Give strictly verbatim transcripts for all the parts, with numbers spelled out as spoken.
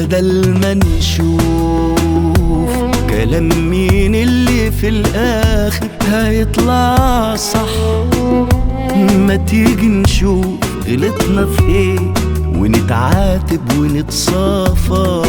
بدل ما نشوف كلام مين اللي في الآخر هيطلع صح، ما تيجي نشوف غلطنا في ايه ونتعاتب ونتصافى.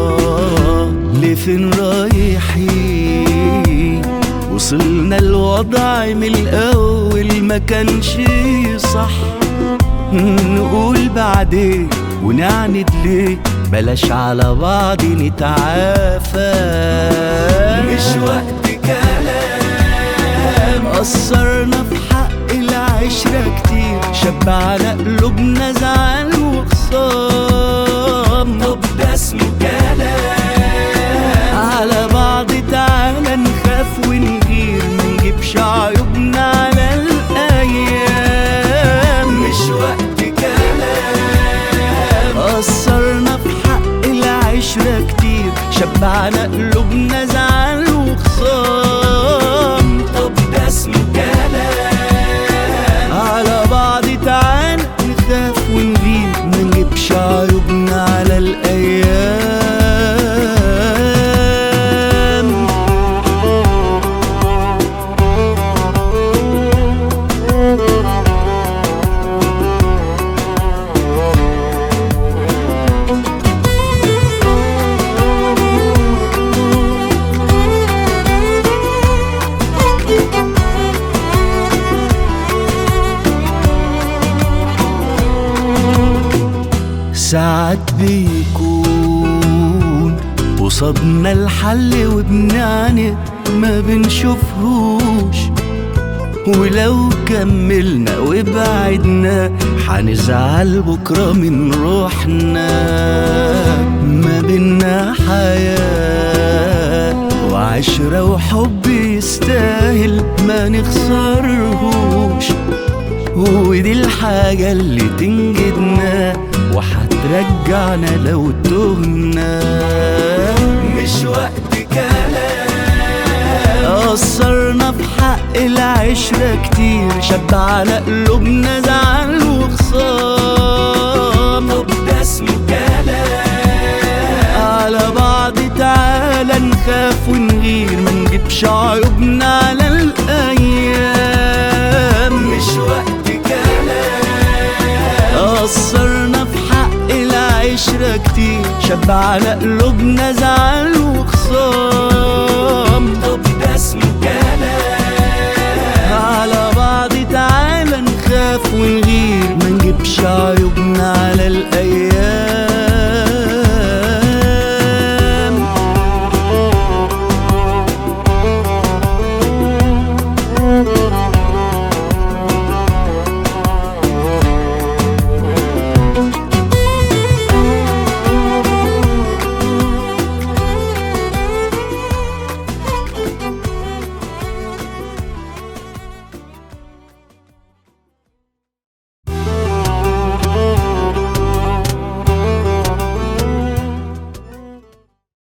لفين رايحين؟ وصلنا الوضع من الأول ما كانش صح، نقول بعدين ونعند ليه؟ بلاش على بعض نتعافى. مش وقت كلام، قصرنا في حق العشرة كتير، شب على قلوبنا زعل وخصام. طب ده اسمه كلام على بعض؟ تعالى نخاف ونغير، منجيبش عيوبنا على الأيام. مش وقت كلام، قصرنا في حق العشرة كتير، شب على قلوبنا زعل وخصام. طب ده اسمه كلام على بعض؟ تعالى نخاف ونغير، منجيبش عيوبنا على الأيام. ساعات بيكون قصادنا الحل وبنعند ما بنشوفهوش، ولو كملنا وبعدنا حنزعل بكرة من روحنا. ما بينا حياة وعشرة وحب يستاهل ما نخسرهوش، ودي الحاجة اللي تنجدنا وحترجعنا لو تهنا. مش وقت كلام، قصرنا في حق العشرة كتير، شب على قلوبنا زعل وخصام. طب ده اسمه كلام على بعض؟ تعالى نخاف ونغير، منجيبش عيوبنا على الأيام. مش وقت كلام، قصرنا في حق العشرة كتير، شب على قلوبنا زعل